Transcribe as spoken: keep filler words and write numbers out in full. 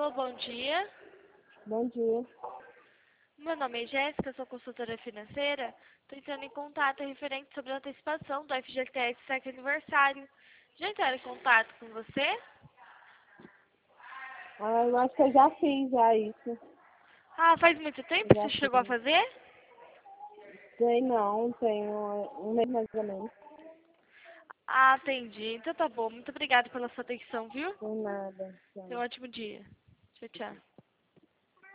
Alô, bom dia. Bom dia. Meu nome é Jéssica, sou consultora financeira. Estou entrando em contato referente sobre a antecipação do F G T S sétimo aniversário. Já entraram em contato com você? Ah, eu acho que eu já fiz já isso. Ah, faz muito tempo que Já você chegou a fiz. fazer? Tem não, tenho um mês mais ou menos. Ah, entendi. Então tá bom. Muito obrigada pela sua atenção, viu? Sem nada. Tenha um Tchau. ótimo dia. Tchau, tchau.